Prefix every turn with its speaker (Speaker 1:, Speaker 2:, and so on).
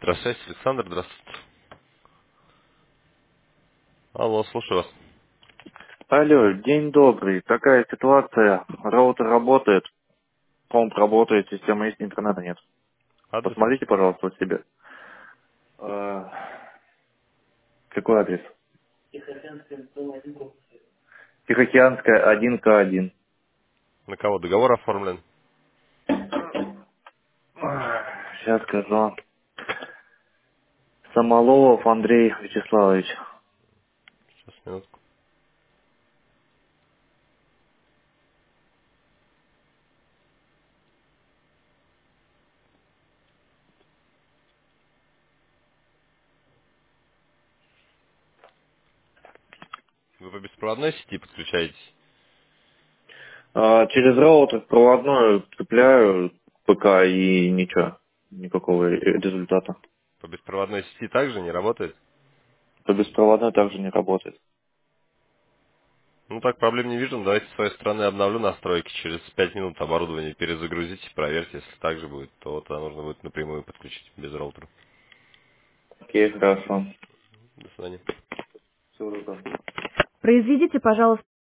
Speaker 1: Электросвязь, Александр, здравствуйте. Алло, слушаю вас.
Speaker 2: Алло, день добрый. Такая ситуация. Роутер работает, комп работает, система есть, интернета нет.
Speaker 1: Адрес ваш?
Speaker 2: Посмотрите, пожалуйста, у себя. Э, Какой адрес? Тихоокеанская 1К1.
Speaker 1: На кого договор оформлен?
Speaker 2: Сейчас скажу. Самолов Андрей Вячеславович.
Speaker 1: Сейчас, минутку. Вы по беспроводной сети подключаетесь?
Speaker 2: Через роутер проводной цепляю ПК и ничего. Никакого результата.
Speaker 1: По беспроводной сети также не работает?
Speaker 2: По беспроводной также не работает.
Speaker 1: Ну так, проблем не вижу. Давайте с своей стороны обновлю настройки. Через 5 минут оборудование перезагрузите, проверьте. Если так же будет, то тогда нужно будет напрямую подключить без роутера.
Speaker 2: Окей, хорошо.
Speaker 1: До свидания.
Speaker 2: Всего доброго.
Speaker 3: Произведите, пожалуйста,